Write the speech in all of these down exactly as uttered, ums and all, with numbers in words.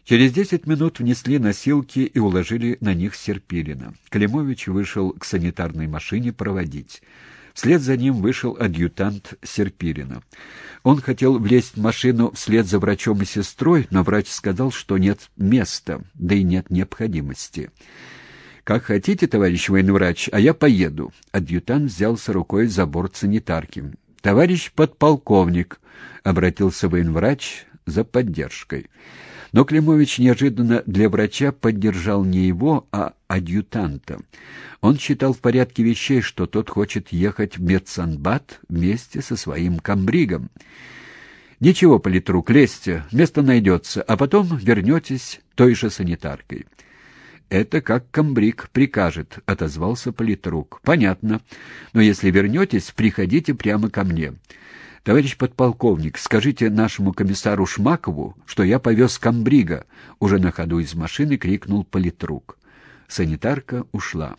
Через десять минут внесли носилки и уложили на них Серпилина. Климович вышел к санитарной машине проводить. Вслед за ним вышел адъютант Серпилина. Он хотел влезть в машину вслед за врачом и сестрой, но врач сказал, что нет места, да и нет необходимости. «Как хотите, товарищ военврач, а я поеду». Адъютант взялся рукой за борт санитарки. «Товарищ подполковник», — обратился военврач за поддержкой. Но Климович неожиданно для врача поддержал не его, а адъютанта. Он считал в порядке вещей, что тот хочет ехать в медсанбат вместе со своим комбригом. «Ничего, политрук, лезьте, место найдется, а потом вернетесь той же санитаркой». «Это как комбриг прикажет», — отозвался политрук. «Понятно. Но если вернетесь, приходите прямо ко мне. Товарищ подполковник, скажите нашему комиссару Шмакову, что я повез комбрига», — уже на ходу из машины крикнул политрук. Санитарка ушла.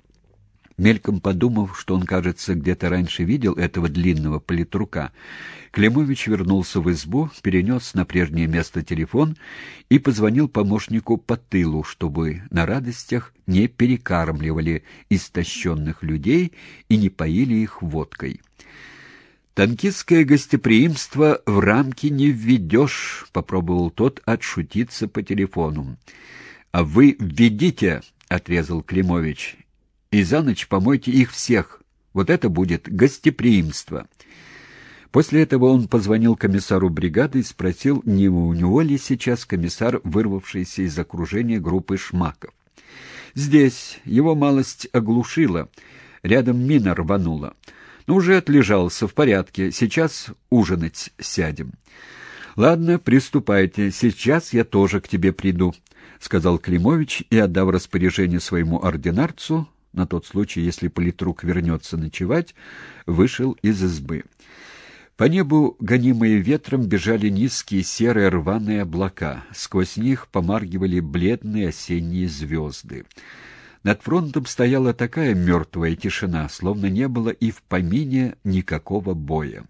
Мельком подумав, что он, кажется, где-то раньше видел этого длинного политрука, Климович вернулся в избу, перенес на прежнее место телефон и позвонил помощнику по тылу, чтобы на радостях не перекармливали истощенных людей и не поили их водкой. «Танкистское гостеприимство в рамки не введешь», — попробовал тот отшутиться по телефону. «А вы введите», — отрезал Климович, — «и за ночь помойте их всех. Вот это будет гостеприимство». После этого он позвонил комиссару бригады и спросил, не у него ли сейчас комиссар, вырвавшийся из окружения группы Шмаков. «Здесь. Его малость оглушила. Рядом мина рванула. Но уже отлежался, в порядке. Сейчас ужинать сядем». «Ладно, приступайте. Сейчас я тоже к тебе приду», — сказал Климович и, отдав распоряжение своему ординарцу, на тот случай, если политрук вернется ночевать, вышел из избы. По небу, гонимые ветром, бежали низкие серые рваные облака. Сквозь них помаргивали бледные осенние звезды. Над фронтом стояла такая мертвая тишина, словно не было и в помине никакого боя.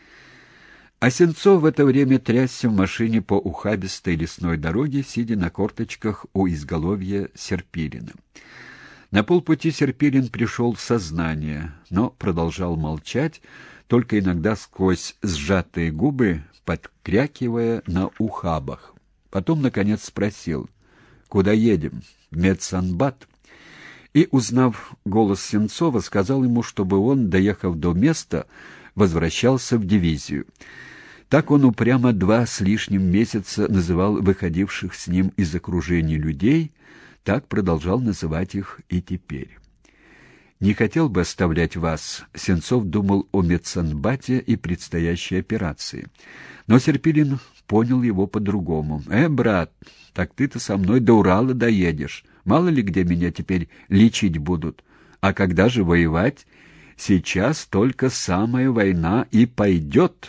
А Сенцов в это время трясся в машине по ухабистой лесной дороге, сидя на корточках у изголовья Серпилина. На полпути Серпилин пришел в сознание, но продолжал молчать, только иногда сквозь сжатые губы, подкрякивая на ухабах. Потом, наконец, спросил: «Куда едем? В медсанбат?» И, узнав голос Сенцова, сказал ему, чтобы он, доехав до места, возвращался в дивизию. Так он упрямо два с лишним месяца называл выходивших с ним из окружения людей, так продолжал называть их и теперь. «Не хотел бы оставлять вас», — Сенцов думал о медсанбате и предстоящей операции. Но Серпилин понял его по-другому. «Э, брат, так ты-то со мной до Урала доедешь. Мало ли где меня теперь лечить будут. А когда же воевать? Сейчас только самая война и пойдет».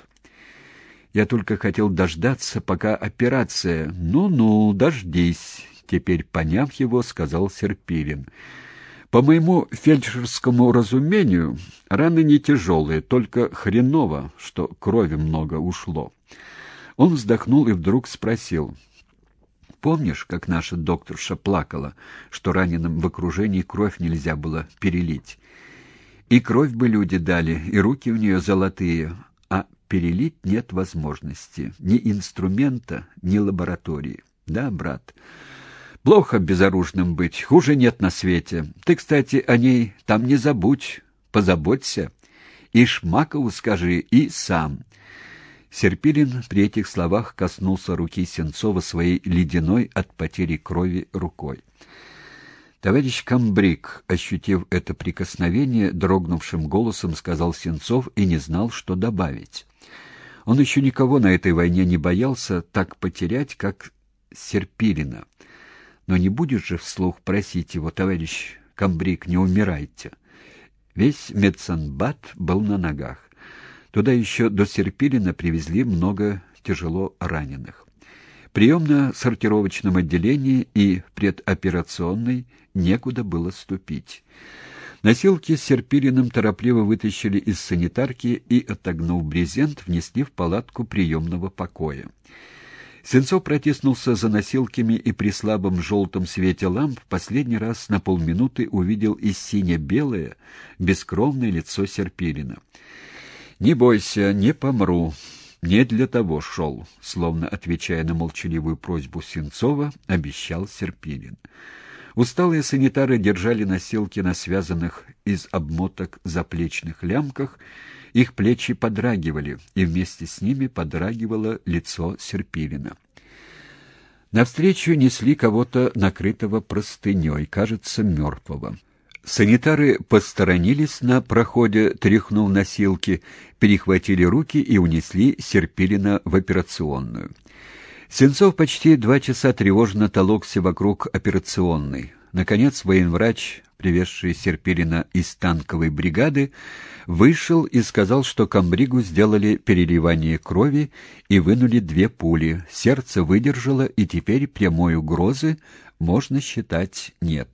«Я только хотел дождаться, пока операция...» «Ну-ну, дождись», — теперь, поняв его, сказал Серпилин. «По моему фельдшерскому разумению, раны не тяжелые, только хреново, что крови много ушло». Он вздохнул и вдруг спросил: «Помнишь, как наша докторша плакала, что раненым в окружении кровь нельзя было перелить? И кровь бы люди дали, и руки у нее золотые, а перелить нет возможности, ни инструмента, ни лаборатории. Да, брат? Плохо безоружным быть, хуже нет на свете. Ты, кстати, о ней там не забудь, позаботься. И Шмакову скажи, и сам». Серпилин при этих словах коснулся руки Сенцова своей ледяной от потери крови рукой. «Товарищ комбриг», ощутив это прикосновение, дрогнувшим голосом сказал Сенцов и не знал, что добавить. Он еще никого на этой войне не боялся так потерять, как Серпилина. Но не будешь же вслух просить его: «Товарищ комбриг, не умирайте». Весь медсанбат был на ногах. Туда еще до Серпилина привезли много тяжело раненых. В приемно-сортировочном отделении и в предоперационной некуда было ступить. Носилки с Серпилиным торопливо вытащили из санитарки и, отогнув брезент, внесли в палатку приемного покоя. Сенцов протиснулся за носилками и при слабом желтом свете ламп последний раз на полминуты увидел и сине-белое, бескровное лицо Серпилина. «Не бойся, не помру. Не для того шел», — словно отвечая на молчаливую просьбу Сенцова, обещал Серпилин. Усталые санитары держали носилки на связанных из обмоток заплечных лямках, их плечи подрагивали, и вместе с ними подрагивало лицо Серпилина. Навстречу несли кого-то, накрытого простыней, кажется, мертвого. Санитары посторонились на проходе, тряхнув носилки, перехватили руки и унесли Серпилина в операционную. Сенцов почти два часа тревожно толокся вокруг операционной. Наконец военврач, привезший Серпилина из танковой бригады, вышел и сказал, что комбригу сделали переливание крови и вынули две пули. Сердце выдержало, и теперь прямой угрозы, можно считать, нет.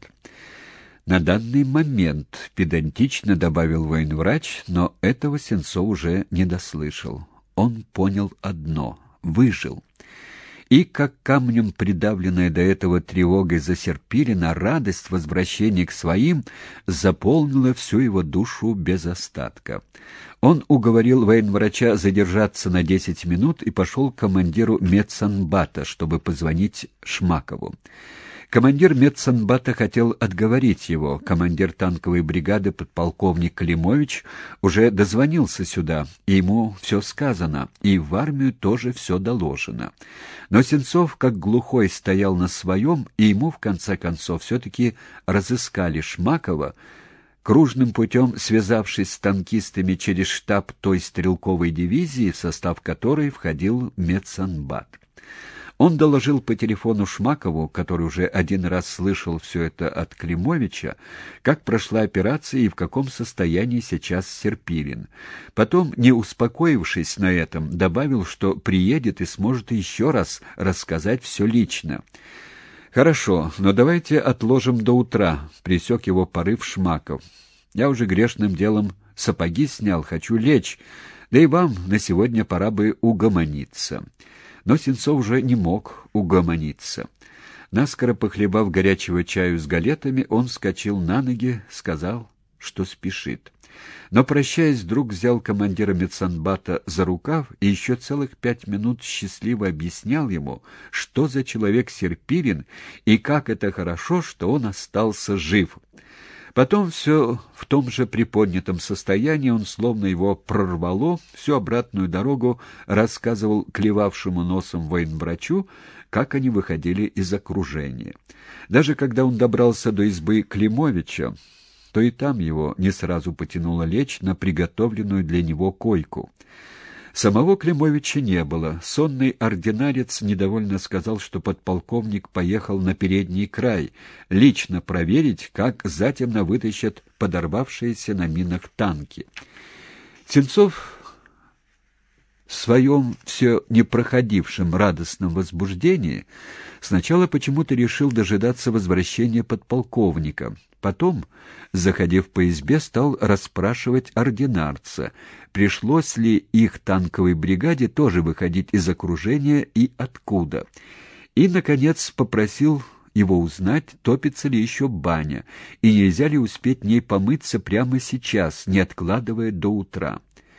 «На данный момент», — педантично добавил военврач, но этого Сенцов уже не дослышал. Он понял одно — выжил. И, как камнем придавленная до этого тревогой за Серпилина, радость возвращения к своим заполнила всю его душу без остатка. Он уговорил военврача задержаться на десять минут и пошел к командиру медсанбата, чтобы позвонить Шмакову. Командир медсанбата хотел отговорить его. Командир танковой бригады подполковник Климович уже дозвонился сюда, и ему все сказано, и в армию тоже все доложено. Но Сенцов, как глухой, стоял на своем, и ему, в конце концов, все-таки разыскали Шмакова, кружным путем связавшись с танкистами через штаб той стрелковой дивизии, в состав которой входил медсанбат. Он доложил по телефону Шмакову, который уже один раз слышал все это от Климовича, как прошла операция и в каком состоянии сейчас Серпилин. Потом, не успокоившись на этом, добавил, что приедет и сможет еще раз рассказать все лично. «Хорошо, но давайте отложим до утра», — пресек его порыв Шмаков. «Я уже грешным делом сапоги снял, хочу лечь, да и вам на сегодня пора бы угомониться». Но Сенцов уже не мог угомониться. Наскоро похлебав горячего чаю с галетами, он вскочил на ноги, сказал, что спешит. Но, прощаясь, вдруг взял командира медсанбата за рукав и еще целых пять минут счастливо объяснял ему, что за человек Серпилин и как это хорошо, что он остался жив. Потом все в том же приподнятом состоянии, он словно его прорвало, всю обратную дорогу рассказывал клевавшему носом военврачу, как они выходили из окружения. Даже когда он добрался до избы Климовича, то и там его не сразу потянуло лечь на приготовленную для него койку. Самого Климовича не было. Сонный ординарец недовольно сказал, что подполковник поехал на передний край, лично проверить, как затемно вытащат подорвавшиеся на минах танки. Сенцов в своем все не проходившем радостном возбуждении сначала почему-то решил дожидаться возвращения подполковника. Потом, заходив по избе, стал расспрашивать ординарца, пришлось ли их танковой бригаде тоже выходить из окружения и откуда. И, наконец, попросил его узнать, топится ли еще баня, и нельзя ли успеть в ней помыться прямо сейчас, не откладывая до утра.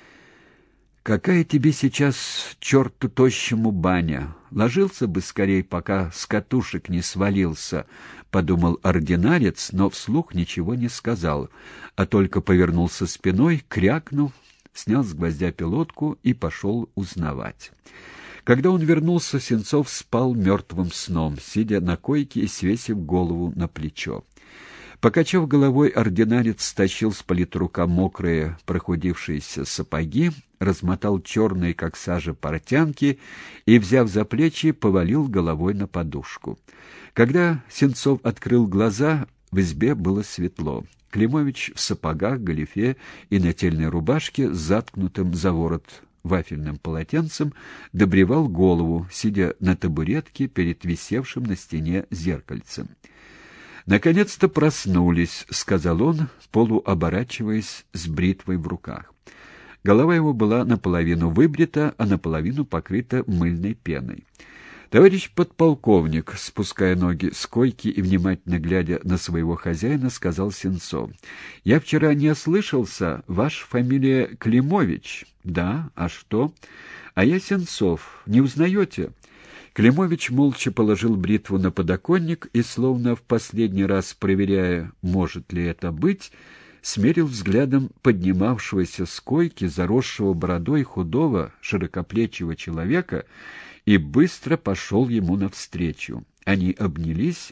«Какая тебе сейчас, черту тощему, баня? Ложился бы скорей, пока с катушек не свалился», — подумал ординарец, но вслух ничего не сказал, а только повернулся спиной, крякнув, снял с гвоздя пилотку и пошел узнавать. Когда он вернулся, Сенцов спал мертвым сном, сидя на койке и свесив голову на плечо. Покачав головой, ординарец стащил с политрука мокрые прохудившиеся сапоги, размотал черные, как сажа, портянки и, взяв за плечи, повалил головой на подушку. Когда Сенцов открыл глаза, в избе было светло. Климович в сапогах, галифе и нательной рубашке с заткнутым за ворот вафельным полотенцем добривал голову, сидя на табуретке перед висевшим на стене зеркальцем. «Наконец-то проснулись», — сказал он, полуоборачиваясь с бритвой в руках. Голова его была наполовину выбрита, а наполовину покрыта мыльной пеной. «Товарищ подполковник», — спуская ноги с койки и внимательно глядя на своего хозяина, сказал Сенцов. «Я вчера не ослышался, ваша фамилия Климович?» «Да, а что?» «А я Сенцов. Не узнаете?» Климович молча положил бритву на подоконник и, словно в последний раз проверяя, может ли это быть, смерил взглядом поднимавшегося с койки, заросшего бородой худого, широкоплечего человека, и быстро пошел ему навстречу. Они обнялись,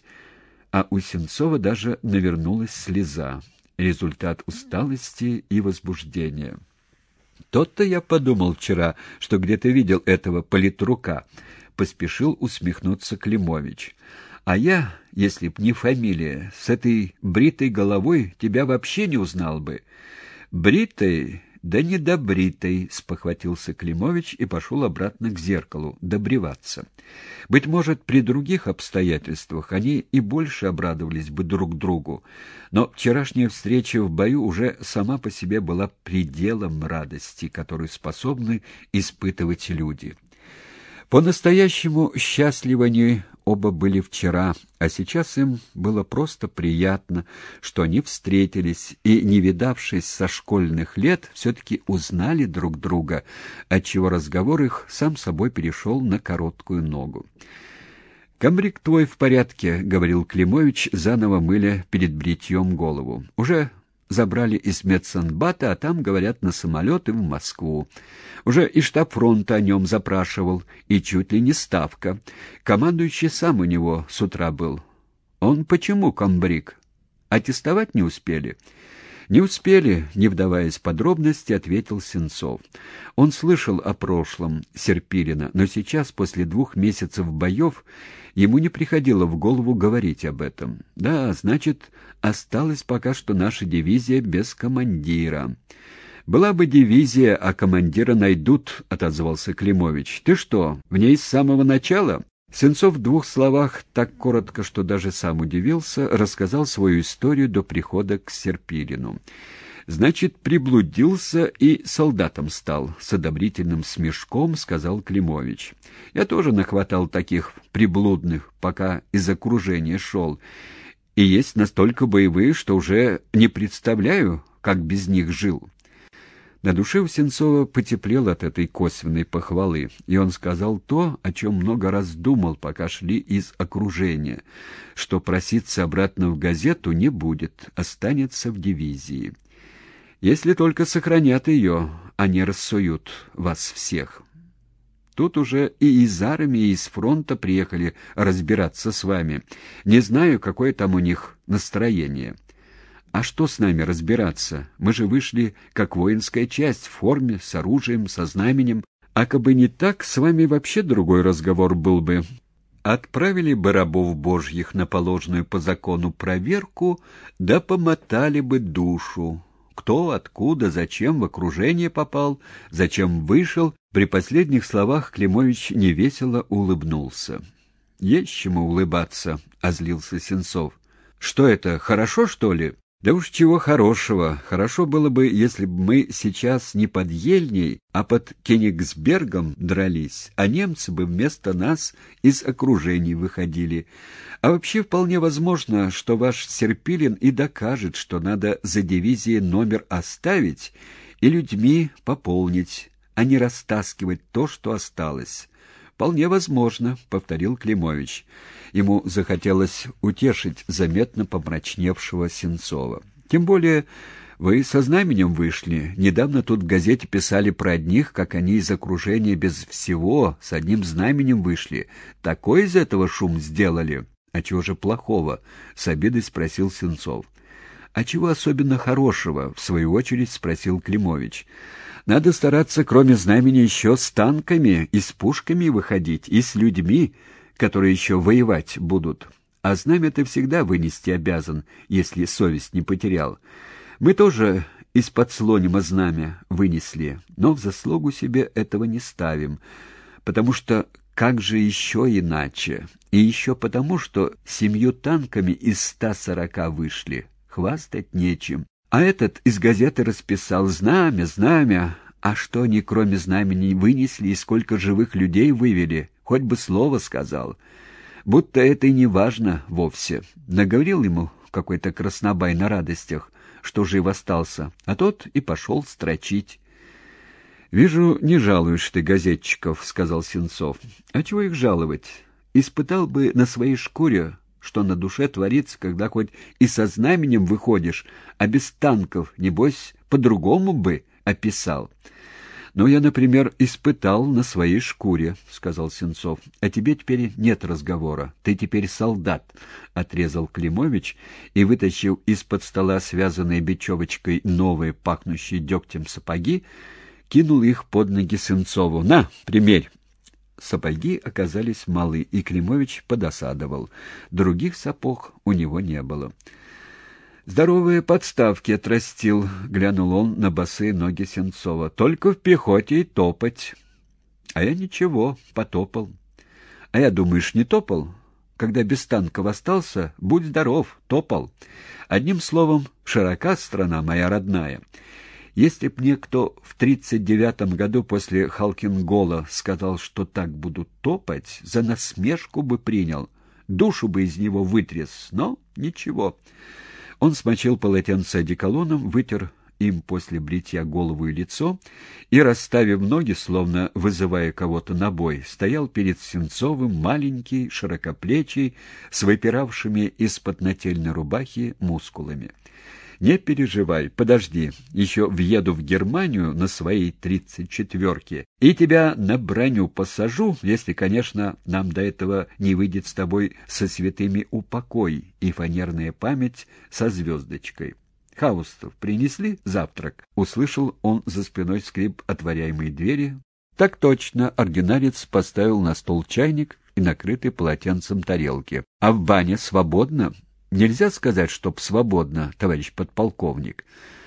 а у Сенцова даже навернулась слеза. Результат усталости и возбуждения. «Тот-то я подумал вчера, что где-то видел этого политрука», — поспешил усмехнуться Климович. «А я, если б не фамилия, с этой бритой головой тебя вообще не узнал бы». «Бритой? Да не добритой», — спохватился Климович и пошел обратно к зеркалу, добриваться. Быть может, при других обстоятельствах они и больше обрадовались бы друг другу, но вчерашняя встреча в бою уже сама по себе была пределом радости, которую способны испытывать люди. По-настоящему счастливы они оба были вчера, а сейчас им было просто приятно, что они встретились и, не видавшись со школьных лет, все-таки узнали друг друга, отчего разговор их сам собой перешел на короткую ногу. «Комбриг твой в порядке», — говорил Климович, заново мыля перед бритьем голову. «Уже забрали из медсанбата, а там, говорят, на самолеты в Москву. Уже и штаб фронта о нем запрашивал, и чуть ли не ставка. Командующий сам у него с утра был. Он почему комбриг? Аттестовать не успели?» «Не успели», — не вдаваясь в подробности, ответил Сенцов. Он слышал о прошлом Серпилина, но сейчас, после двух месяцев боев, ему не приходило в голову говорить об этом. «Да, значит, осталась пока что наша дивизия без командира». «Была бы дивизия, а командира найдут», — отозвался Климович. «Ты что, в ней с самого начала?» Сенцов в двух словах, так коротко, что даже сам удивился, рассказал свою историю до прихода к Серпилину. «Значит, приблудился и солдатом стал», — с одобрительным смешком сказал Климович. «Я тоже нахватал таких приблудных, пока из окружения шел, и есть настолько боевые, что уже не представляю, как без них жил». На душе у Сенцова потеплело от этой косвенной похвалы, и он сказал то, о чем много раз думал, пока шли из окружения, что проситься обратно в газету не будет, останется в дивизии. Если только сохранят ее, а не рассуют вас всех. Тут уже и из армии, и из фронта приехали разбираться с вами. Не знаю, какое там у них настроение. А что с нами разбираться? Мы же вышли как воинская часть, в форме, с оружием, со знаменем. А кабы не так, с вами вообще другой разговор был бы. Отправили бы рабов божьих на положенную по закону проверку, да помотали бы душу. Кто, откуда, зачем в окружение попал, зачем вышел. При последних словах Климович невесело улыбнулся. «Есть чему улыбаться», — озлился Сенцов. «Что это, хорошо, что ли?» «Да уж чего хорошего. Хорошо было бы, если бы мы сейчас не под Ельней, а под Кенигсбергом дрались, а немцы бы вместо нас из окружений выходили. А вообще вполне возможно, что ваш Серпилин и докажет, что надо за дивизией номер оставить и людьми пополнить, а не растаскивать то, что осталось». «Вполне возможно», — повторил Климович. Ему захотелось утешить заметно помрачневшего Сенцова. «Тем более вы со знаменем вышли. Недавно тут в газете писали про одних, как они из окружения без всего с одним знаменем вышли. Такой из этого шум сделали». «А чего же плохого?» — с обидой спросил Сенцов. «А чего особенно хорошего?» — в свою очередь спросил Климович. «Надо стараться, кроме знамени, еще с танками и с пушками выходить, и с людьми, которые еще воевать будут. А знамя ты всегда вынести обязан, если совесть не потерял. Мы тоже из-под слонима знамя вынесли, но в заслугу себе этого не ставим, потому что как же еще иначе? И еще потому, что семью танками из ста сорока вышли, хвастать нечем. А этот из газеты расписал: знамя, знамя. А что они кроме знамени вынесли и сколько живых людей вывели? хоть бы слово сказал. Будто это и не важно вовсе. Наговорил ему какой-то краснобай на радостях, что жив остался, а тот и пошел строчить. «Вижу, не жалуешь ты газетчиков», — сказал Сенцов. «А чего их жаловать? Испытал бы на своей шкуре, что на душе творится, когда хоть и со знаменем выходишь, а без танков, небось, по-другому бы описал». «Ну, я, например, испытал на своей шкуре», — сказал Сенцов. «А тебе теперь нет разговора. Ты теперь солдат», — отрезал Климович и, вытащив из-под стола связанные бечевочкой новые, пахнущие дегтем сапоги, кинул их под ноги Сенцову. «На, примерь!» Сапоги оказались малы, и Климович подосадовал. Других сапог у него не было. «Здоровые подставки отрастил», — глянул он на босые ноги Сенцова. «Только в пехоте и топать». «А я ничего, потопал». «А я, думаешь, не топал? Когда без танков остался, будь здоров, топал. Одним словом, широка страна моя родная. Если б мне кто в тридцать девятом году после Халкингола сказал, что так буду топать, за насмешку бы принял, душу бы из него вытряс, но ничего». Он смочил полотенце одеколоном, вытер им после бритья голову и лицо и, расставив ноги, словно вызывая кого-то на бой, стоял перед Сенцовым маленький, широкоплечий, с выпиравшими из-под нательной рубахи мускулами. «Не переживай, подожди, еще въеду в Германию на своей тридцать четверке и тебя на броню посажу, если, конечно, нам до этого не выйдет с тобой со святыми упокой и фанерная память со звездочкой. Хаустов принесли завтрак?» Услышал он за спиной скрип отворяемой двери. Так точно, ординарец поставил на стол чайник и накрытый полотенцем тарелки. «А в бане свободно?» «Нельзя сказать, чтоб свободно, товарищ подполковник.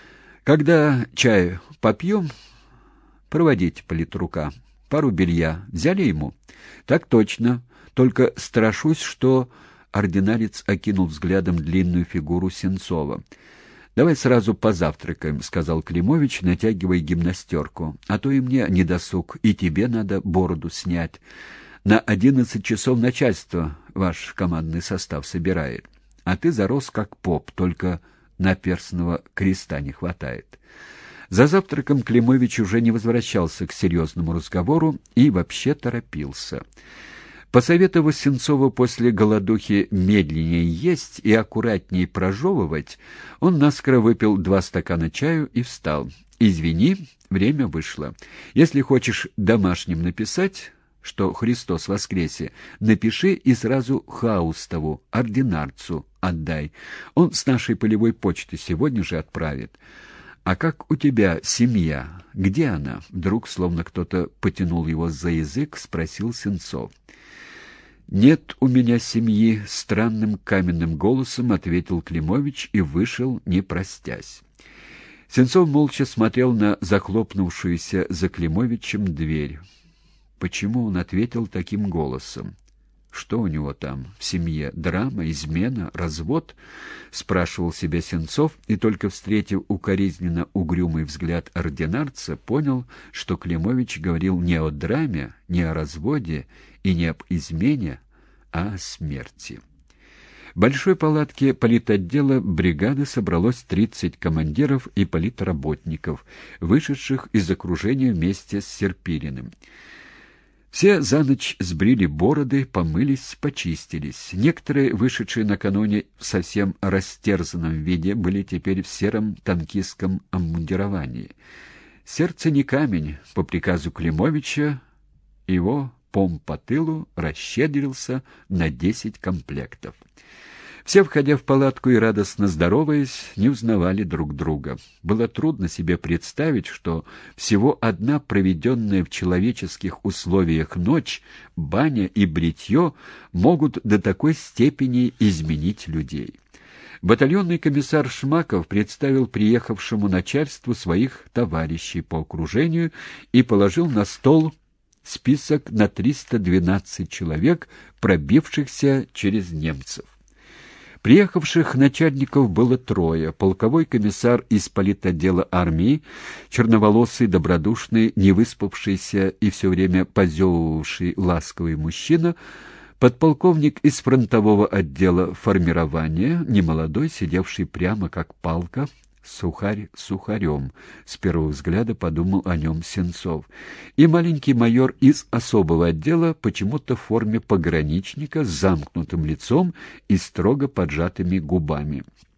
Когда чаю попьем, проводите политрука. Пару белья взяли ему?» «Так точно. Только страшусь, что...» Ординарец окинул взглядом длинную фигуру Сенцова. «Давай сразу позавтракаем», — сказал Климович, натягивая гимнастерку. «А то и мне недосуг, и тебе надо бороду снять. На одиннадцать часов начальство ваш командный состав собирает. А ты зарос как поп, только наперстного креста не хватает». За завтраком Климович уже не возвращался к серьезному разговору и вообще торопился. Посоветовав Сенцову после голодухи медленнее есть и аккуратнее прожевывать, он наскоро выпил два стакана чаю и встал. «Извини, время вышло. Если хочешь домашним написать, что Христос воскресе, напиши и сразу Хаустову, ординарцу, отдай. Он с нашей полевой почты сегодня же отправит. А как у тебя семья? Где она?» Вдруг, словно кто-то потянул его за язык, спросил Сенцов. «Нет у меня семьи», — странным каменным голосом ответил Климович и вышел, не простясь. Сенцов молча смотрел на захлопнувшуюся за Климовичем дверь. Почему он ответил таким голосом? Что у него там в семье? Драма, измена, развод? Спрашивал себя Сенцов, и только встретив укоризненно угрюмый взгляд ординарца, понял, что Климович говорил не о драме, не о разводе и не об измене, а о смерти. В большой палатке политотдела бригады собралось тридцать командиров и политработников, вышедших из окружения вместе с Серпириным. Все за ночь сбрили бороды, помылись, почистились. Некоторые, вышедшие накануне в совсем растерзанном виде, были теперь в сером танкистском обмундировании. Сердце не камень, по приказу Климовича его пом по тылу расщедрился на десять комплектов. Все, входя в палатку и радостно здороваясь, не узнавали друг друга. Было трудно себе представить, что всего одна проведенная в человеческих условиях ночь, баня и бритье могут до такой степени изменить людей. Батальонный комиссар Шмаков представил приехавшему начальству своих товарищей по окружению и положил на стол список на триста двенадцать человек, пробившихся через немцев. Приехавших начальников было трое. Полковой комиссар из политотдела армии, черноволосый, добродушный, невыспавшийся и все время позевывавший ласковый мужчина, подполковник из фронтового отдела формирования, немолодой, сидевший прямо как палка, сухарь сухарем, с первого взгляда подумал о нем Сенцов, и маленький майор из особого отдела, почему-то в форме пограничника, с замкнутым лицом и строго поджатыми губами.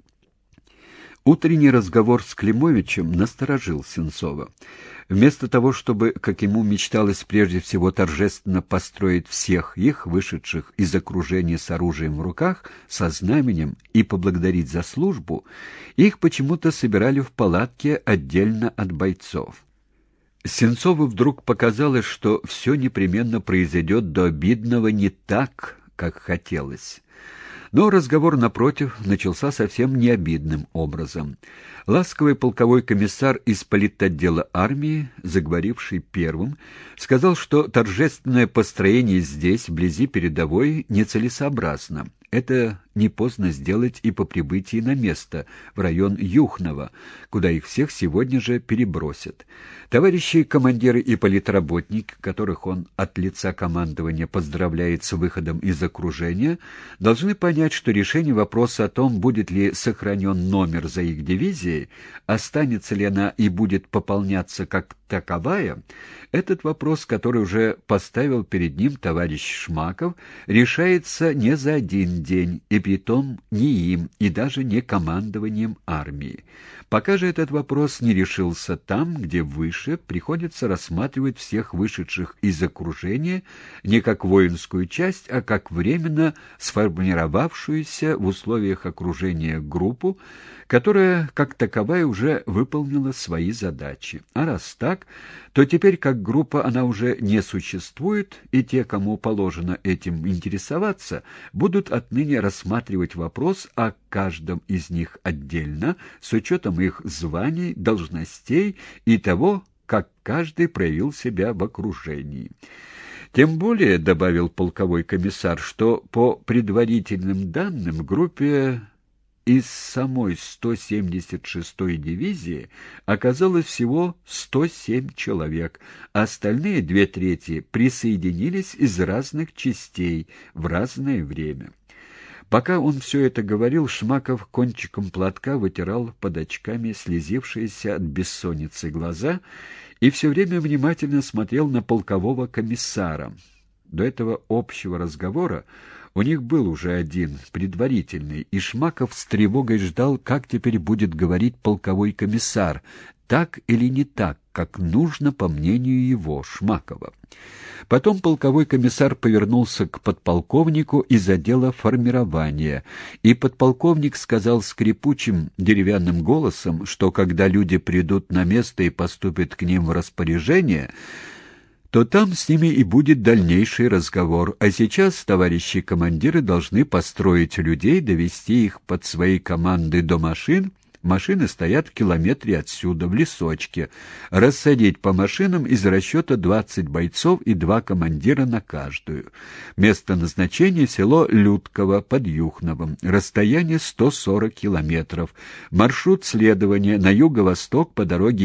Утренний разговор с Климовичем насторожил Сенцова. Вместо того, чтобы, как ему мечталось прежде всего, торжественно построить всех их, вышедших из окружения с оружием в руках, со знаменем, и поблагодарить за службу, их почему-то собирали в палатке отдельно от бойцов. Сенцову вдруг показалось, что все непременно произойдет до обидного не так, как хотелось. Но разговор, напротив, начался совсем необидным образом. Ласковый полковой комиссар из политотдела армии, заговоривший первым, сказал, что торжественное построение здесь, вблизи передовой, нецелесообразно. Это не поздно сделать и по прибытии на место, в район Юхнова, куда их всех сегодня же перебросят. Товарищи командиры и политработники, которых он от лица командования поздравляет с выходом из окружения, должны понять, что решение вопроса о том, будет ли сохранен номер за их дивизией, останется ли она и будет пополняться как таковая, этот вопрос, который уже поставил перед ним товарищ Шмаков, решается не за один день, и притом не им, и даже не командованием армии. Пока же этот вопрос не решился там, где выше приходится рассматривать всех вышедших из окружения не как воинскую часть, а как временно сформировавшуюся в условиях окружения группу, которая, как таковая, уже выполнила свои задачи. А раз так, то теперь как группа она уже не существует, и те, кому положено этим интересоваться, будут отныне рассматривать вопрос о каждом из них отдельно, с учетом их званий, должностей и того, как каждый проявил себя в окружении. Тем более, добавил полковой комиссар, что по предварительным данным в группе из самой сто семьдесят шестой дивизии оказалось всего сто семь человек, а остальные две трети присоединились из разных частей в разное время. Пока он все это говорил, Шмаков кончиком платка вытирал под очками слезившиеся от бессонницы глаза и все время внимательно смотрел на полкового комиссара. До этого общего разговора у них был уже один, предварительный, и Шмаков с тревогой ждал, как теперь будет говорить полковой комиссар, так или не так, как нужно, по мнению его, Шмакова. Потом полковой комиссар повернулся к подполковнику из отдела формирования, и подполковник сказал скрипучим деревянным голосом, что когда люди придут на место и поступят к ним в распоряжение, то там с ними и будет дальнейший разговор. А сейчас товарищи командиры должны построить людей, довести их под свои команды до машин. Машины стоят в километре отсюда, в лесочке. Рассадить по машинам из расчета двадцать бойцов и два командира на каждую. Место назначения — село Людково под Юхновым. Расстояние сто сорок километров. Маршрут следования на юго-восток по дороге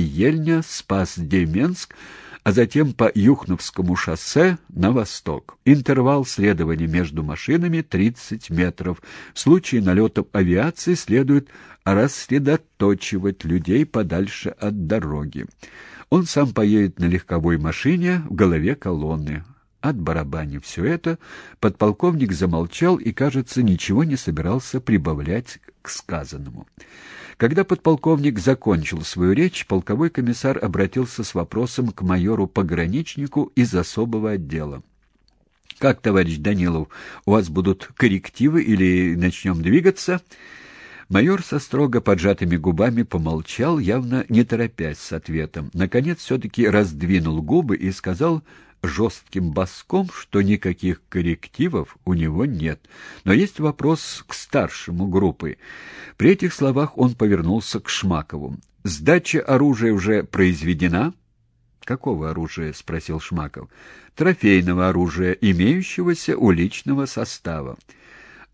Ельня-Спас-Деменск, а затем по Юхновскому шоссе на восток. Интервал следования между машинами тридцать метров. В случае налетов авиации следует рассредоточивать людей подальше от дороги. Он сам поедет на легковой машине в голове колонны. Отбарабанив все это, подполковник замолчал и, кажется, ничего не собирался прибавлять к сказанному. Когда подполковник закончил свою речь, полковой комиссар обратился с вопросом к майору-пограничнику из особого отдела. «Как, товарищ Данилов, у вас будут коррективы или начнем двигаться?» Майор со строго поджатыми губами помолчал, явно не торопясь с ответом. Наконец все-таки раздвинул губы и сказал жестким баском, что никаких коррективов у него нет. Но есть вопрос к старшему группы. При этих словах он повернулся к Шмакову. «Сдача оружия уже произведена?» «Какого оружия?» — спросил Шмаков. «Трофейного оружия, имеющегося у личного состава».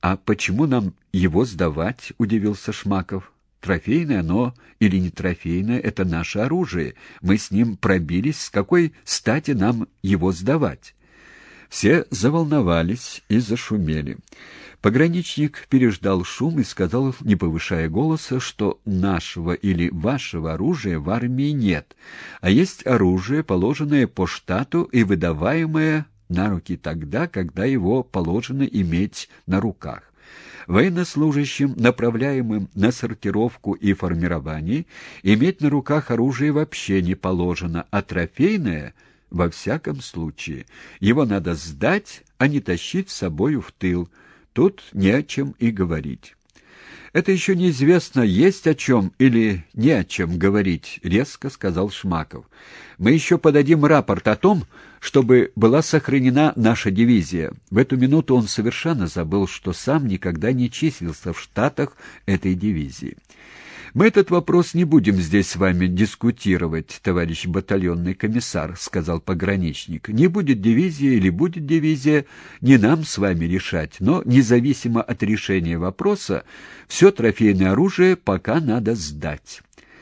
«А почему нам его сдавать?» — удивился Шмаков. «Трофейное оно или не трофейное — это наше оружие. Мы с ним пробились, с какой стати нам его сдавать?» Все заволновались и зашумели. Пограничник переждал шум и сказал, не повышая голоса, что нашего или вашего оружия в армии нет, а есть оружие, положенное по штату и выдаваемое на руки тогда, когда его положено иметь на руках. Военнослужащим, направляемым на сортировку и формирование, иметь на руках оружие вообще не положено, а трофейное — во всяком случае. Его надо сдать, а не тащить с собою в тыл. Тут не о чем и говорить. «Это еще неизвестно, есть о чем или не о чем говорить», — резко сказал Шмаков. «Мы еще подадим рапорт о том, чтобы была сохранена наша дивизия». В эту минуту он совершенно забыл, что сам никогда не числился в штатах этой дивизии. «Мы этот вопрос не будем здесь с вами дискутировать, товарищ батальонный комиссар», — сказал пограничник. «Не будет дивизия или будет дивизия, не нам с вами решать, но независимо от решения вопроса, все трофейное оружие пока надо сдать».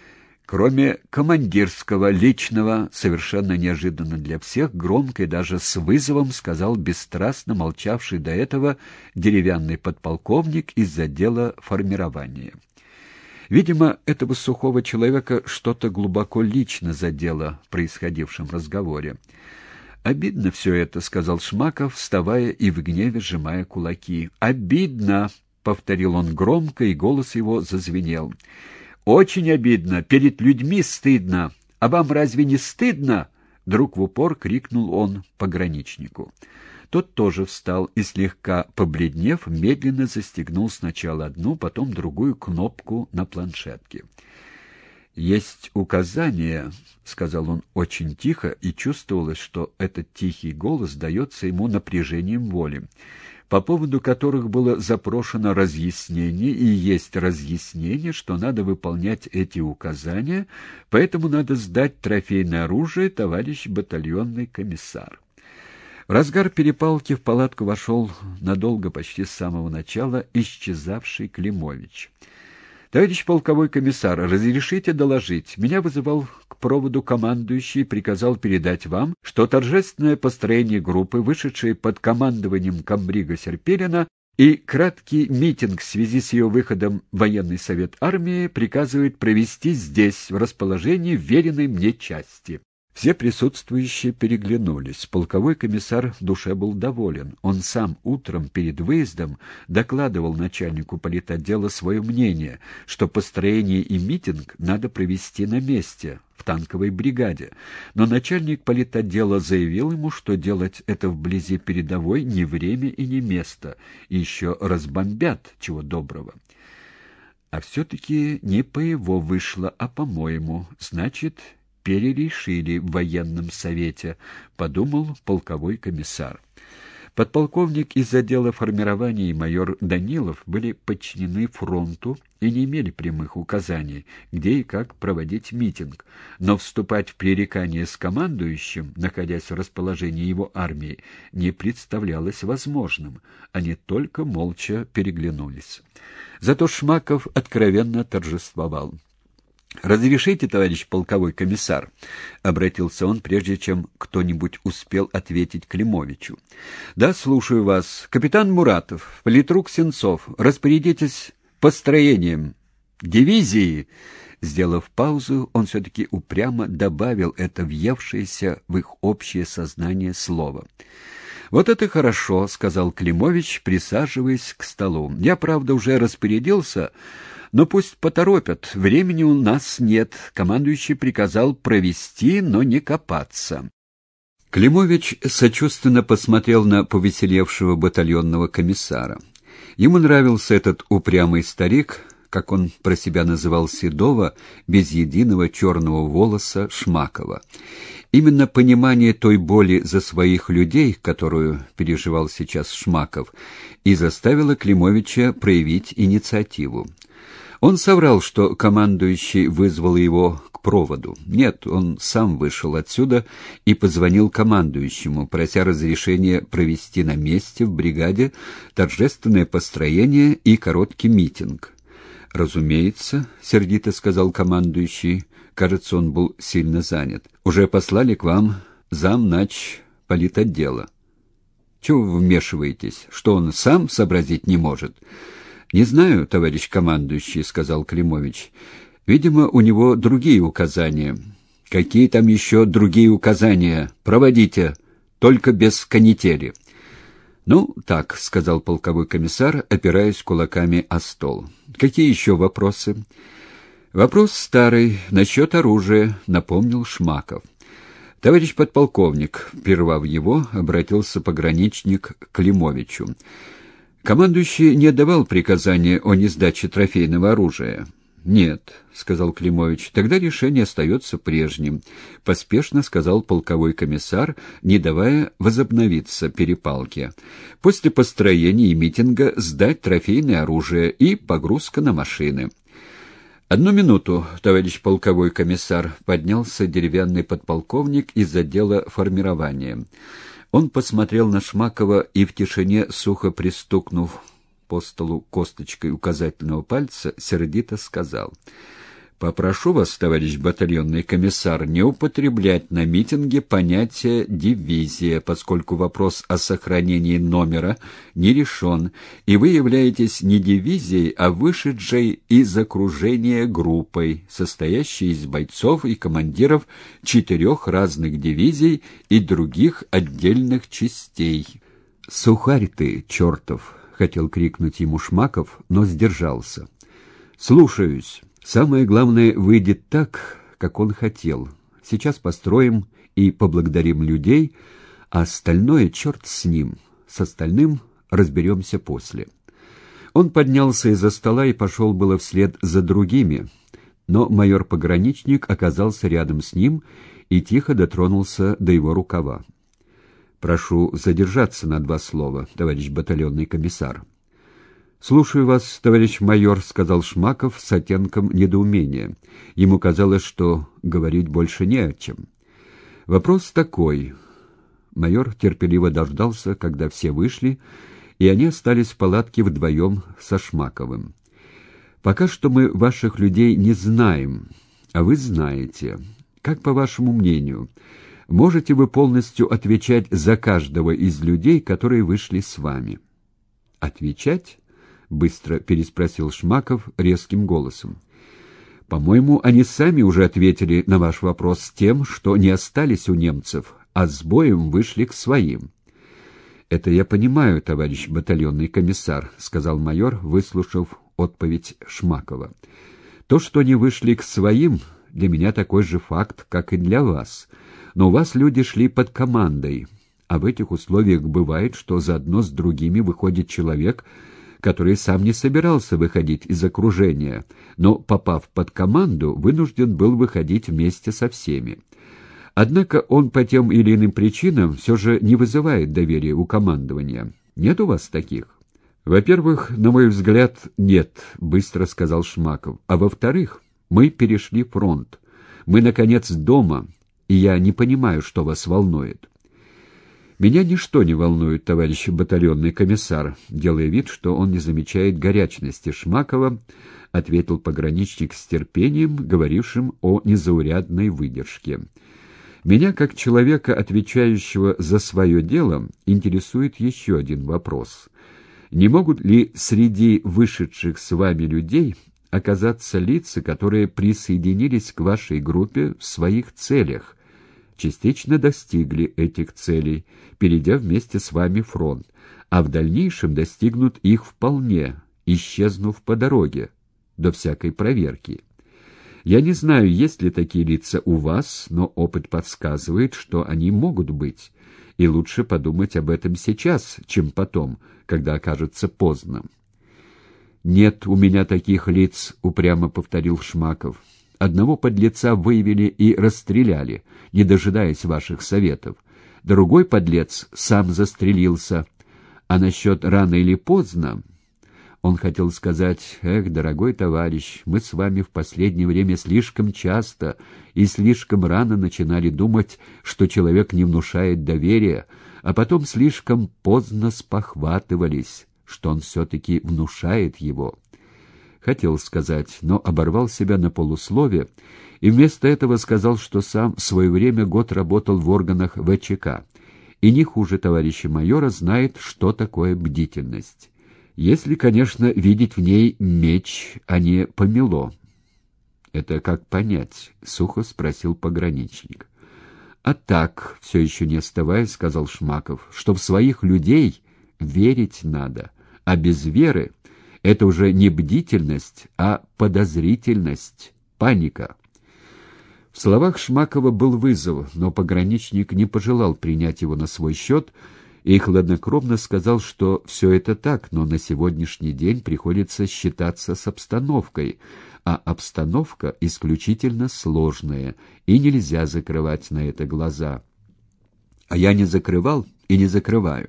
Кроме командирского, личного, совершенно неожиданно для всех, громко и даже с вызовом сказал бесстрастно молчавший до этого деревянный подполковник из отдела формирования. Видимо, этого сухого человека что-то глубоко лично задело в происходившем разговоре. «Обидно все это», — сказал Шмаков, вставая и в гневе сжимая кулаки. «Обидно», — повторил он громко, и голос его зазвенел. «Очень обидно, перед людьми стыдно. А вам разве не стыдно?» — вдруг в упор крикнул он пограничнику. Тот тоже встал и, слегка побледнев, медленно застегнул сначала одну, потом другую кнопку на планшетке. «Есть указание», — сказал он очень тихо, и чувствовалось, что этот тихий голос дается ему напряжением воли, по поводу которых было запрошено разъяснение, и есть разъяснение, что надо выполнять эти указания, поэтому надо сдать трофейное оружие, товарищ батальонный комиссар. В разгар перепалки в палатку вошел надолго, почти с самого начала, исчезавший Климович. «Товарищ полковой комиссар, разрешите доложить? Меня вызывал к проводу командующий и приказал передать вам, что торжественное построение группы, вышедшей под командованием комбрига Серпилина, и краткий митинг в связи с ее выходом в военный совет армии приказывает провести здесь, в расположении веренной мне части». Все присутствующие переглянулись. Полковой комиссар в душе был доволен. Он сам утром перед выездом докладывал начальнику политотдела свое мнение, что построение и митинг надо провести на месте, в танковой бригаде. Но начальник политотдела заявил ему, что делать это вблизи передовой не время и не место, и еще разбомбят, чего доброго. А все-таки не по его вышло, а по-моему. Значит, перерешили в военном совете, подумал полковой комиссар. Подполковник из отдела формирования и майор Данилов были подчинены фронту и не имели прямых указаний, где и как проводить митинг, но вступать в пререкание с командующим, находясь в расположении его армии, не представлялось возможным. Они только молча переглянулись. Зато Шмаков откровенно торжествовал. «Разрешите, товарищ полковой комиссар?» — обратился он, прежде чем кто-нибудь успел ответить Климовичу. «Да, слушаю вас. Капитан Муратов, политрук Сенцов, распорядитесь построением дивизии». Сделав паузу, он все-таки упрямо добавил это въевшееся в их общее сознание слово. «Вот это хорошо», — сказал Климович, присаживаясь к столу. «Я, правда, уже распорядился, но пусть поторопят. Времени у нас нет. Командующий приказал провести, но не копаться». Климович сочувственно посмотрел на повеселевшего батальонного комиссара. Ему нравился этот упрямый старик, как он про себя называл седого, без единого черного волоса Шмакова. Именно понимание той боли за своих людей, которую переживал сейчас Шмаков, и заставило Климовича проявить инициативу. Он соврал, что командующий вызвал его к проводу. Нет, он сам вышел отсюда и позвонил командующему, прося разрешения провести на месте в бригаде торжественное построение и короткий митинг. «Разумеется», — сердито сказал командующий, кажется, он был сильно занят. «Уже послали к вам замнач политотдела». «Чего вы вмешиваетесь? Что, он сам сообразить не может?» «Не знаю, товарищ командующий», — сказал Климович. «Видимо, у него другие указания». «Какие там еще другие указания? Проводите, только без канители». «Ну, так», — сказал полковой комиссар, опираясь кулаками о стол. «Какие еще вопросы?» «Вопрос старый, насчет оружия», — напомнил Шмаков. «Товарищ подполковник», — прервав его, обратился пограничник к Климовичу. «Командующий не давал приказания о несдаче трофейного оружия». «Нет», — сказал Климович, — «тогда решение остается прежним», — поспешно сказал полковой комиссар, не давая возобновиться перепалке. «После построения и митинга сдать трофейное оружие и погрузка на машины». «Одну минуту, товарищ полковой комиссар», — поднялся деревянный подполковник из отдела формирования. Он посмотрел на Шмакова и в тишине, сухо пристукнув по столу косточкой указательного пальца, сердито сказал: «Попрошу вас, товарищ батальонный комиссар, не употреблять на митинге понятие «дивизия», поскольку вопрос о сохранении номера не решен, и вы являетесь не дивизией, а вышедшей из окружения группой, состоящей из бойцов и командиров четырех разных дивизий и других отдельных частей». «Сухарь ты, чертов!» — хотел крикнуть ему Шмаков, но сдержался. «Слушаюсь. Самое главное, выйдет так, как он хотел. Сейчас построим и поблагодарим людей, а остальное черт с ним. С остальным разберемся после». Он поднялся из-за стола и пошел было вслед за другими, но майор-пограничник оказался рядом с ним и тихо дотронулся до его рукава. «Прошу задержаться на два слова, товарищ батальонный комиссар». «Слушаю вас, товарищ майор», — сказал Шмаков с оттенком недоумения. Ему казалось, что говорить больше не о чем. «Вопрос такой». Майор терпеливо дождался, когда все вышли, и они остались в палатке вдвоем со Шмаковым. «Пока что мы ваших людей не знаем, а вы знаете. Как, по вашему мнению, можете вы полностью отвечать за каждого из людей, которые вышли с вами?» «Отвечать?» — быстро переспросил Шмаков резким голосом. «По-моему, они сами уже ответили на ваш вопрос тем, что не остались у немцев, а с боем вышли к своим». «Это я понимаю, товарищ батальонный комиссар», — сказал майор, выслушав отповедь Шмакова. «То, что они вышли к своим, для меня такой же факт, как и для вас. Но у вас люди шли под командой, а в этих условиях бывает, что заодно с другими выходит человек, который сам не собирался выходить из окружения, но, попав под команду, вынужден был выходить вместе со всеми. Однако он по тем или иным причинам все же не вызывает доверия у командования. Нет у вас таких?» «Во-первых, на мой взгляд, нет», — быстро сказал Шмаков. «А во-вторых, мы перешли фронт. Мы, наконец, дома, и я не понимаю, что вас волнует». «Меня ничто не волнует, товарищ батальонный комиссар», делая вид, что он не замечает горячности Шмакова, ответил пограничник с терпением, говорившим о незаурядной выдержке. «Меня, как человека, отвечающего за свое дело, интересует еще один вопрос. Не могут ли среди вышедших с вами людей оказаться лица, которые присоединились к вашей группе в своих целях, частично достигли этих целей, перейдя вместе с вами фронт, а в дальнейшем достигнут их вполне, исчезнув по дороге, до всякой проверки? Я не знаю, есть ли такие лица у вас, но опыт подсказывает, что они могут быть, и лучше подумать об этом сейчас, чем потом, когда окажется поздно». «Нет у меня таких лиц», — упрямо повторил Шмаков. «Одного подлеца выявили и расстреляли, не дожидаясь ваших советов. Другой подлец сам застрелился. А насчет рано или поздно...» Он хотел сказать: «Эх, дорогой товарищ, мы с вами в последнее время слишком часто и слишком рано начинали думать, что человек не внушает доверия, а потом слишком поздно спохватывались, что он все-таки внушает его». Хотел сказать, но оборвал себя на полуслове и вместо этого сказал, что сам в свое время год работал в органах вэ че ка и не хуже товарища майора знает, что такое бдительность. Если, конечно, видеть в ней меч, а не помело. «Это как понять?» — сухо спросил пограничник. «А так, все еще не оставаясь, — сказал Шмаков, — что в своих людей верить надо, а без веры это уже не бдительность, а подозрительность, паника». В словах Шмакова был вызов, но пограничник не пожелал принять его на свой счет и хладнокровно сказал, что все это так, но на сегодняшний день приходится считаться с обстановкой, а обстановка исключительно сложная, и нельзя закрывать на это глаза. А я не закрывал и не закрываю.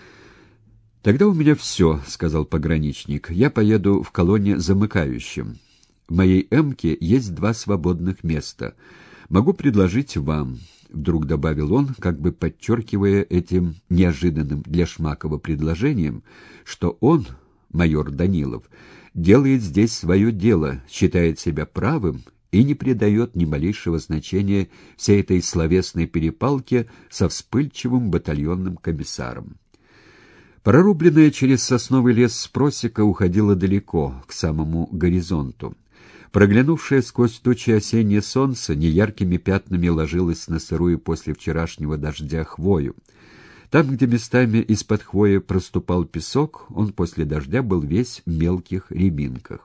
«Тогда у меня все», — сказал пограничник. «Я поеду в колонне замыкающим. В моей «Эмке» есть два свободных места. Могу предложить вам». Вдруг добавил он, как бы подчеркивая этим неожиданным для Шмакова предложением, что он, майор Данилов, делает здесь свое дело, считает себя правым и не придает ни малейшего значения всей этой словесной перепалке со вспыльчивым батальонным комиссаром. Прорубленная через сосновый лес просека уходила далеко, к самому горизонту. Проглянувшее сквозь тучи осеннее солнце неяркими пятнами ложилось на сырую после вчерашнего дождя хвою. Там, где местами из-под хвои проступал песок, он после дождя был весь в мелких рябинках.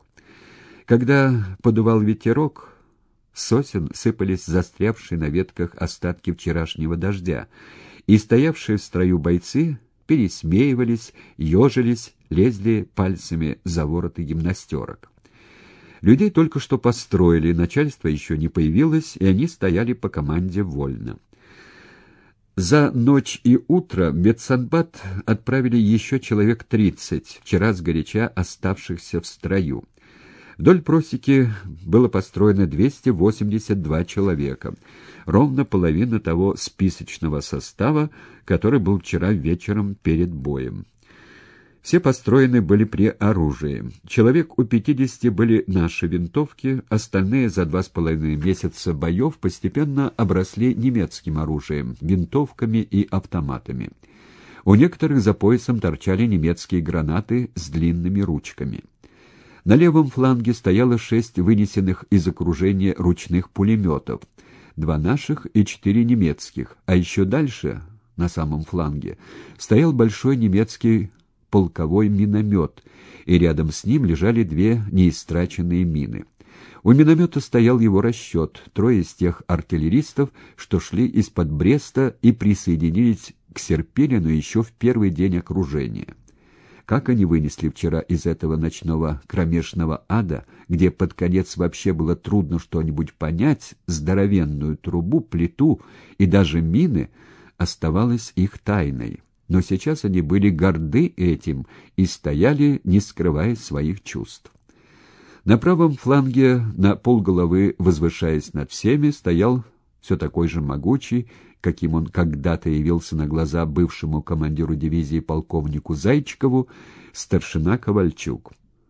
Когда подувал ветерок, с сосен сыпались застрявшие на ветках остатки вчерашнего дождя, и стоявшие в строю бойцы пересмеивались, ежились, лезли пальцами за вороты гимнастерок. Людей только что построили, начальство еще не появилось, и они стояли по команде вольно. За ночь и утро в медсанбат отправили еще человек тридцать, вчера сгоряча оставшихся в строю. Вдоль просеки было построено двести восемьдесят два человека, ровно половина того списочного состава, который был вчера вечером перед боем. Все построены были при оружии. Человек у пятидесяти были наши винтовки, остальные за два с половиной месяца боев постепенно обросли немецким оружием, винтовками и автоматами. У некоторых за поясом торчали немецкие гранаты с длинными ручками. На левом фланге стояло шесть вынесенных из окружения ручных пулеметов, два наших и четыре немецких, а еще дальше, на самом фланге, стоял большой немецкий полковой миномет, и рядом с ним лежали две неистраченные мины. У миномета стоял его расчет, трое из тех артиллеристов, что шли из-под Бреста и присоединились к Серпилину еще в первый день окружения. Как они вынесли вчера из этого ночного кромешного ада, где под конец вообще было трудно что-нибудь понять, здоровенную трубу, плиту и даже мины, оставалось их тайной. Но сейчас они были горды этим и стояли, не скрывая своих чувств. На правом фланге, на полголовы возвышаясь над всеми, стоял все такой же могучий, каким он когда-то явился на глаза бывшему командиру дивизии полковнику Зайчикову, старшина Ковальчук.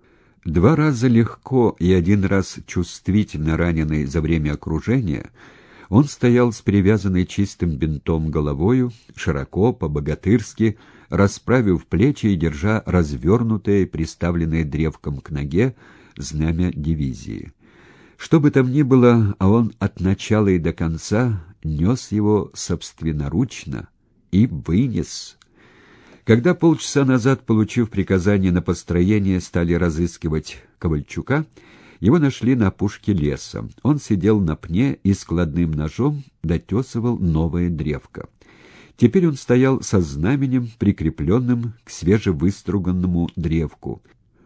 Два раза легко и один раз чувствительно раненый за время окружения, он стоял с перевязанной чистым бинтом головою, широко, по-богатырски, расправив плечи и держа развернутое, приставленное древком к ноге, знамя дивизии. Что бы там ни было, а он от начала и до конца нес его собственноручно и вынес. Когда полчаса назад, получив приказание на построение, стали разыскивать Ковальчука, его нашли на опушке леса. Он сидел на пне и складным ножом дотесывал новое древко. Теперь он стоял со знаменем, прикрепленным к свежевыструганному древку.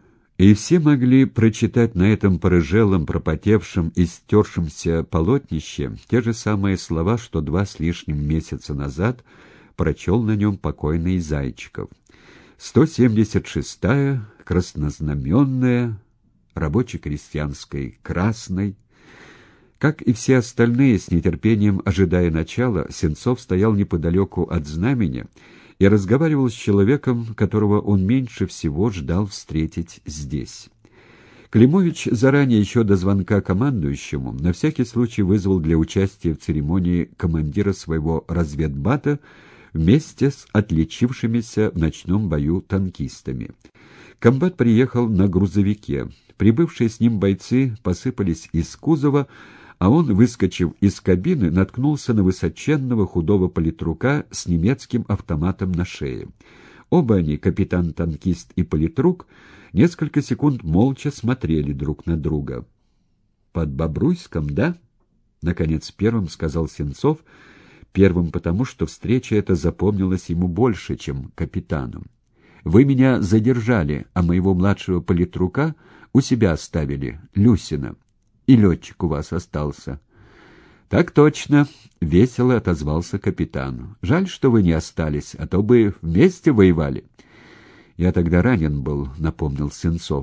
И все могли прочитать на этом порыжелом, пропотевшем и стершемся полотнище те же самые слова, что два с лишним месяца назад прочел на нем покойный Зайчиков. сто семьдесят шестая краснознаменная, рабоче-крестьянской красной. Как и все остальные, с нетерпением ожидая начала, Сенцов стоял неподалеку от знамени и разговаривал с человеком, которого он меньше всего ждал встретить здесь. Климович заранее, еще до звонка командующему, на всякий случай вызвал для участия в церемонии командира своего разведбата вместе с отличившимися в ночном бою танкистами. Комбат приехал на грузовике. Прибывшие с ним бойцы посыпались из кузова, а он, выскочив из кабины, наткнулся на высоченного худого политрука с немецким автоматом на шее. Оба они, капитан-танкист и политрук, несколько секунд молча смотрели друг на друга. «Под Бобруйском, да?» — наконец первым сказал Сенцов, первым потому, что встреча эта запомнилась ему больше, чем капитану. «Вы меня задержали, а моего младшего политрука у себя оставили, Люсина. И летчик у вас остался». «Так точно», — весело отозвался капитан. «Жаль, что вы не остались, а то бы вместе воевали». «Я тогда ранен был», — напомнил Сенцов.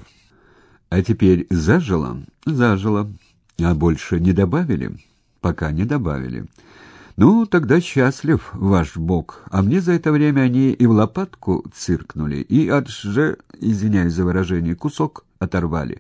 «А теперь зажило?» «Зажило. А больше не добавили?» «Пока не добавили». «Ну, тогда счастлив ваш бог. А мне за это время они и в лопатку циркнули, и от же, извиняюсь за выражение, кусок оторвали».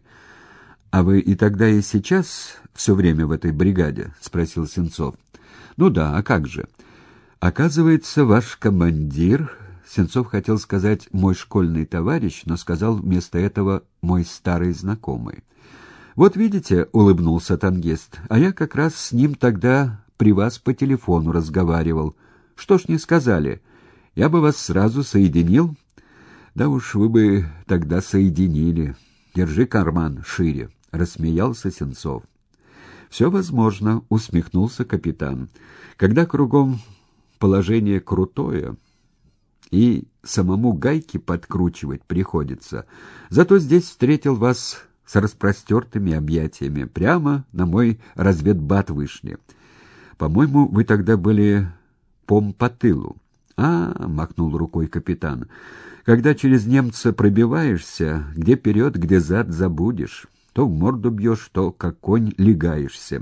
«А вы и тогда, и сейчас все время в этой бригаде?» — спросил Сенцов. «Ну да, а как же? Оказывается, ваш командир...» Сенцов хотел сказать «мой школьный товарищ», но сказал вместо этого «мой старый знакомый». «Вот видите», — улыбнулся танкист, — «а я как раз с ним тогда при вас по телефону разговаривал. Что ж не сказали? Я бы вас сразу соединил». «Да уж вы бы тогда соединили. Держи карман шире», — рассмеялся Сенцов. «Все возможно», — усмехнулся капитан. «Когда кругом положение крутое, и самому гайки подкручивать приходится. Зато здесь встретил вас с распростертыми объятиями. Прямо на мой разведбат вышли. По-моему, вы тогда были пом по тылу». «А, — махнул рукой капитан, — когда через немца пробиваешься, где вперед, где зад забудешь. То в морду бьешь, то как конь легаешься.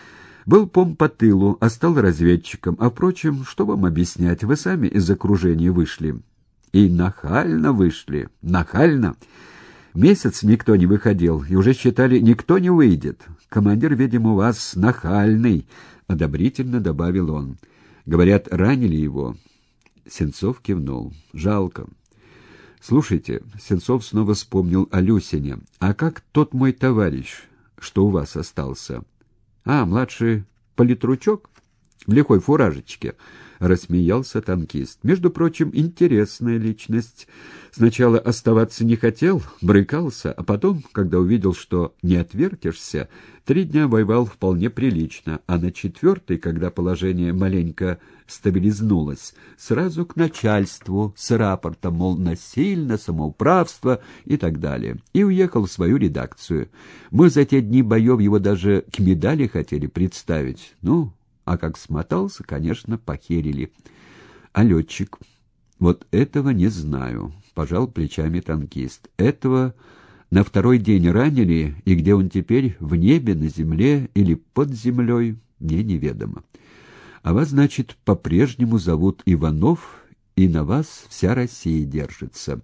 Был пом по тылу, а стал разведчиком. А, впрочем, что вам объяснять, вы сами из окружения вышли. И нахально вышли, нахально. Месяц никто не выходил, и уже считали, никто не выйдет. Командир, видимо, у вас нахальный», — одобрительно добавил он. «Говорят, ранили его». Сенцов кивнул. «Жалко». «Слушайте», — Сенцов снова вспомнил о Люсине, — «а как тот мой товарищ, что у вас остался?» «А, младший политручок? В лихой фуражечке», — рассмеялся танкист. «Между прочим, интересная личность. Сначала оставаться не хотел, брыкался, а потом, когда увидел, что не отвертишься, три дня воевал вполне прилично, а на четвертый, когда положение маленько стабилизнулось, сразу к начальству с рапортом, мол, насильно, самоуправство и так далее, и уехал в свою редакцию. Мы за те дни боев его даже к медали хотели представить. Ну, а как смотался, конечно, похерили. А летчик? Вот этого не знаю», — пожал плечами танкист. «Этого на второй день ранили, и где он теперь, в небе, на земле или под землей, мне неведомо. А вас, значит, по-прежнему зовут Иванов, и на вас вся Россия держится».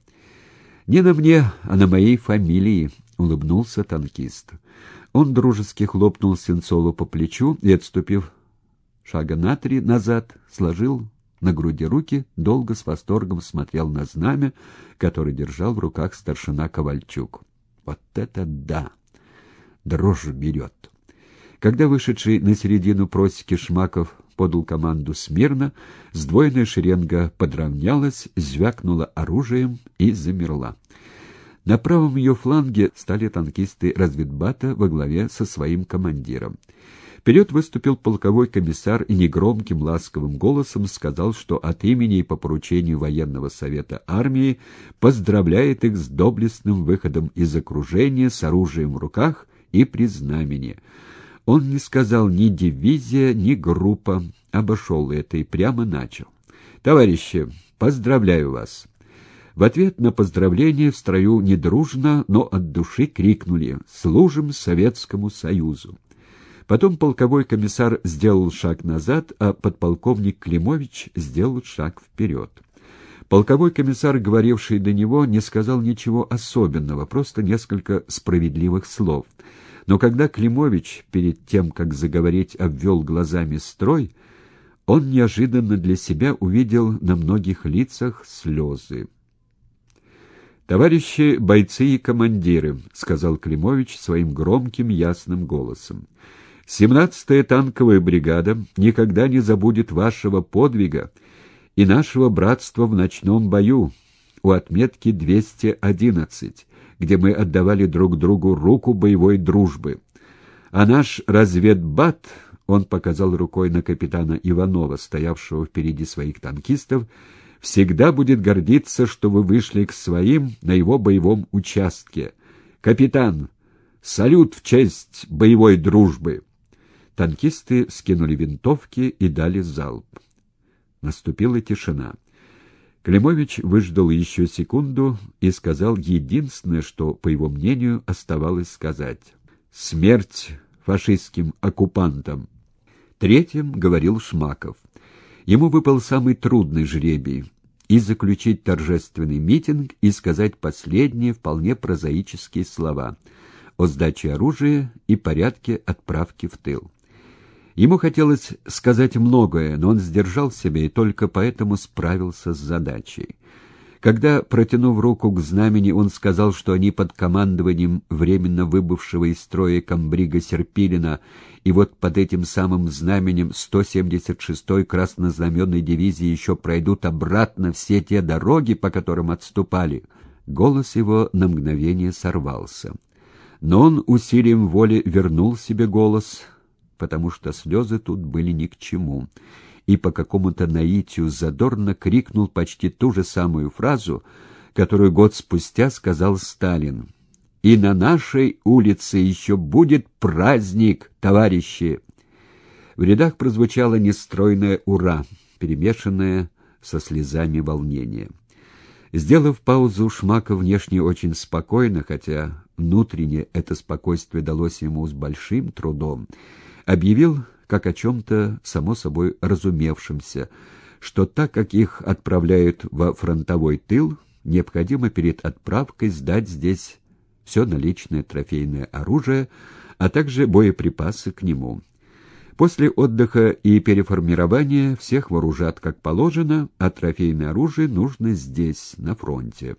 «Не на мне, а на моей фамилии», — улыбнулся танкист. Он дружески хлопнул Сенцова по плечу и, отступив шага на три назад, сложил на груди руки, долго с восторгом смотрел на знамя, которое держал в руках старшина Ковальчук. «Вот это да! Дрожь берет!» Когда вышедший на середину просеки Шмаков подал команду «Смирно», сдвоенная шеренга подравнялась, звякнула оружием и замерла. На правом ее фланге стали танкисты разведбата во главе со своим командиром. Вперед выступил полковой комиссар и негромким ласковым голосом сказал, что от имени и по поручению военного совета армии поздравляет их с доблестным выходом из окружения с оружием в руках и при знамени. Он не сказал ни дивизия, ни группа, обошел это и прямо начал. «Товарищи, поздравляю вас! В ответ на поздравление в строю недружно, но от души крикнули «Служим Советскому Союзу!». Потом полковой комиссар сделал шаг назад, а подполковник Климович сделал шаг вперед. Полковой комиссар, говоривший до него, не сказал ничего особенного, просто несколько справедливых слов. Но когда Климович, перед тем, как заговорить, обвел глазами строй, он неожиданно для себя увидел на многих лицах слезы. «Товарищи бойцы и командиры», — сказал Климович своим громким ясным голосом, — «семнадцатая танковая бригада никогда не забудет вашего подвига и нашего братства в ночном бою у отметки двести одиннадцать, где мы отдавали друг другу руку боевой дружбы. А наш разведбат, он показал рукой на капитана Иванова, стоявшего впереди своих танкистов, всегда будет гордиться, что вы вышли к своим на его боевом участке. Капитан, салют в честь боевой дружбы!» Танкисты скинули винтовки и дали залп. Наступила тишина. Климович выждал еще секунду и сказал единственное, что, по его мнению, оставалось сказать. «Смерть фашистским оккупантам!» Третьим говорил Шмаков. Ему выпал самый трудный жребий — и заключить торжественный митинг, и сказать последние вполне прозаические слова о сдаче оружия и порядке отправки в тыл. Ему хотелось сказать многое, но он сдержал себя и только поэтому справился с задачей. Когда, протянув руку к знамени, он сказал, что они под командованием временно выбывшего из строя комбрига Серпилина и вот под этим самым знаменем сто семьдесят шестой краснознаменной дивизии еще пройдут обратно все те дороги, по которым отступали, голос его на мгновение сорвался. Но он усилием воли вернул себе голос, потому что слезы тут были ни к чему, и по какому-то наитию задорно крикнул почти ту же самую фразу, которую год спустя сказал Сталин. «И на нашей улице еще будет праздник, товарищи!» В рядах прозвучало нестройное «Ура!», перемешанное со слезами волнения. Сделав паузу, Шмаков внешне очень спокойно, хотя внутренне это спокойствие далось ему с большим трудом, объявил, как о чем-то само собой разумевшемся, что так как их отправляют во фронтовой тыл, необходимо перед отправкой сдать здесь все наличное трофейное оружие, а также боеприпасы к нему. После отдыха и переформирования всех вооружат как положено, а трофейное оружие нужно здесь, на фронте.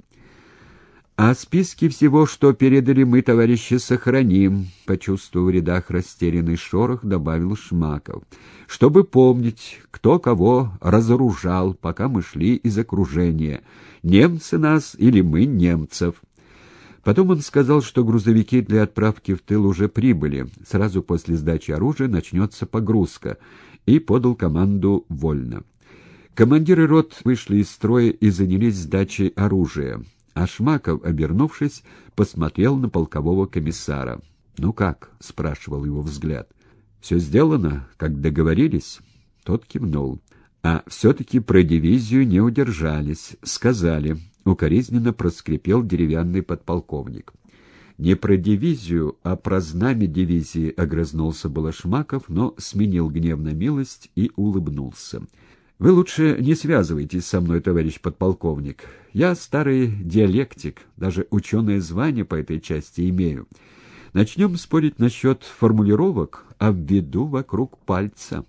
«А списки всего, что передали мы, товарищи, сохраним», — почувствовав в рядах растерянный шорох, добавил Шмаков, «чтобы помнить, кто кого разоружал, пока мы шли из окружения, немцы нас или мы немцев». Потом он сказал, что грузовики для отправки в тыл уже прибыли, сразу после сдачи оружия начнется погрузка, и подал команду «Вольно». Командиры рот вышли из строя и занялись сдачей оружия. А Шмаков, обернувшись, посмотрел на полкового комиссара. «Ну как?» — спрашивал его взгляд. «Все сделано, как договорились?» Тот кивнул. «А все-таки про дивизию не удержались. Сказали». Укоризненно проскрипел деревянный подполковник. «Не про дивизию, а про знамя дивизии», — огрызнулся было Шмаков, но сменил гнев на милость и улыбнулся. «Вы лучше не связывайтесь со мной, товарищ подполковник. Я старый диалектик, даже ученое звание по этой части имею. Начнем спорить насчет формулировок, обведу вокруг пальца».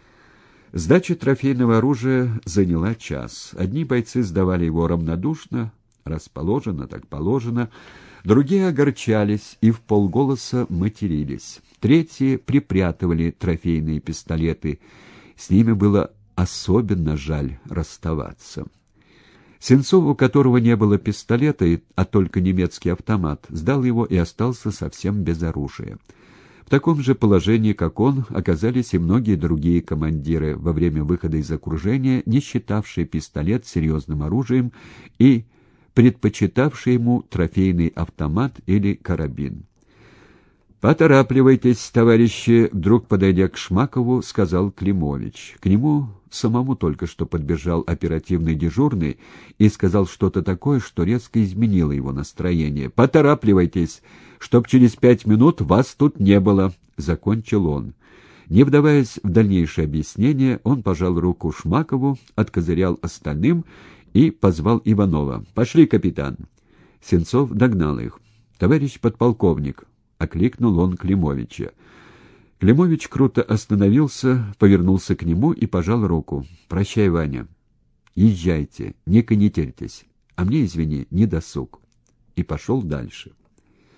Сдача трофейного оружия заняла час. Одни бойцы сдавали его равнодушно, раз положено, так положено. Другие огорчались и вполголоса матерились. Третьи припрятывали трофейные пистолеты. С ними было особенно жаль расставаться. Сенцов, у которого не было пистолета, а только немецкий автомат, сдал его и остался совсем без оружия. В таком же положении, как он, оказались и многие другие командиры, во время выхода из окружения, не считавшие пистолет серьезным оружием и предпочитавшие ему трофейный автомат или карабин. «Поторапливайтесь, товарищи», — вдруг, подойдя к Шмакову, сказал Климович. К нему самому только что подбежал оперативный дежурный и сказал что-то такое, что резко изменило его настроение. «Поторапливайтесь, чтоб через пять минут вас тут не было», — закончил он. Не вдаваясь в дальнейшее объяснение, он пожал руку Шмакову, откозырял остальным и позвал Иванова. «Пошли, капитан». Сенцов догнал их. «Товарищ подполковник», — окликнул он Климовича. Климович круто остановился, повернулся к нему и пожал руку. «Прощай, Ваня. Езжайте, не конетельтесь. А мне, извини, не досуг». И пошел дальше.